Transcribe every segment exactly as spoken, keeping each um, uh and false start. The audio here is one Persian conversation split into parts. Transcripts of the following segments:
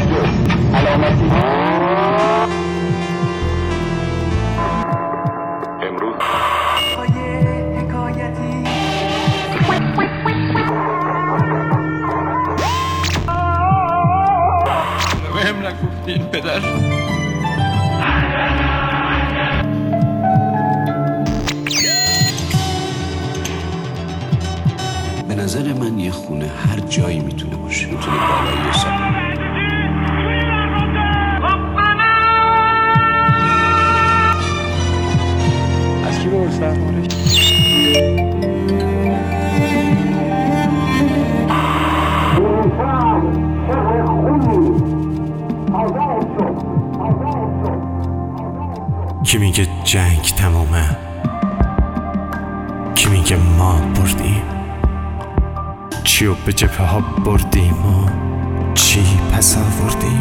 علامتی امروز حکایتی بهم نگفتین پدر. به نظر من یه خونه هر جایی میتونه باشه، میتونه بالای سر. از کی بپرسم آرش؟ کی میگه جنگ تمومه؟ کی میگه ما بردیم؟ چیو به جبهه ها بردیم و چی پس آوردیم؟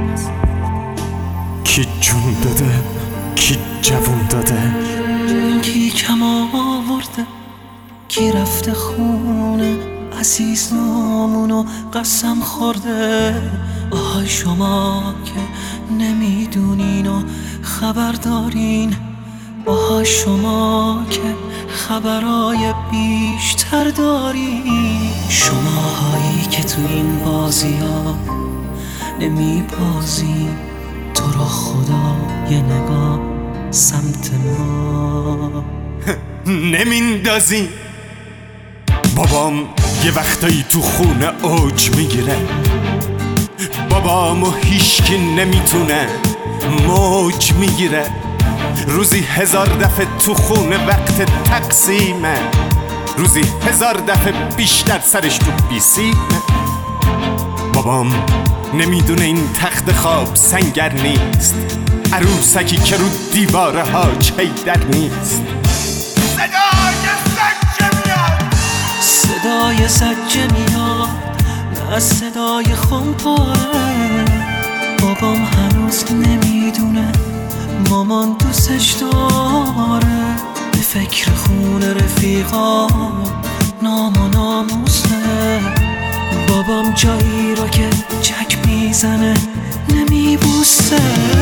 کی جون داده؟ کی جوون داده؟ کی کم آورده؟ کی رفته خونه عزیز نامونو قسم خورده؟ آهای شما که نمیدونین و خبر دارین، آهای شما که خبرای بیشتر دارین، شماهایی که تو این بازی ها نمی بازین، تو رو خدا یه نگاه سمت ما نمیندازی. بابام یه وقتایی تو خونه اوج میگیره، بابامو هیچکی نمیتونه موج میگیره، روزی هزار دفعه تو خونه وقت تقسیمه، روزی هزار دفعه بیشتر سرش تو بیسیمه. بابام نمیدونه این تخت خواب سنگر نیست، عروسکی که رو دیواره ها چیدر نیست. صدای زجه میاد، صدای زجه میاد، نه صدای خونپاره. بابام هنوز نمیدونه مامان دوستش داره، به فکر خونه رفیقا نام و ناموسه. بابام جایی رو که چک میزنه نمیبوسه.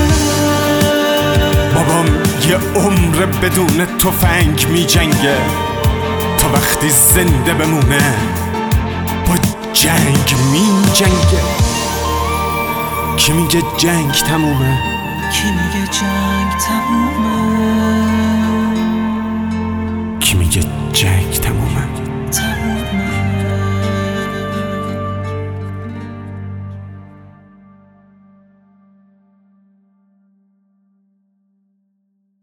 بابام یه عمر بدون تفنگ میجنگه تا وقتی زنده بمونه با جنگ میجنگه. کی میگه جنگ تمومه؟ کی میگه جنگ تمومه؟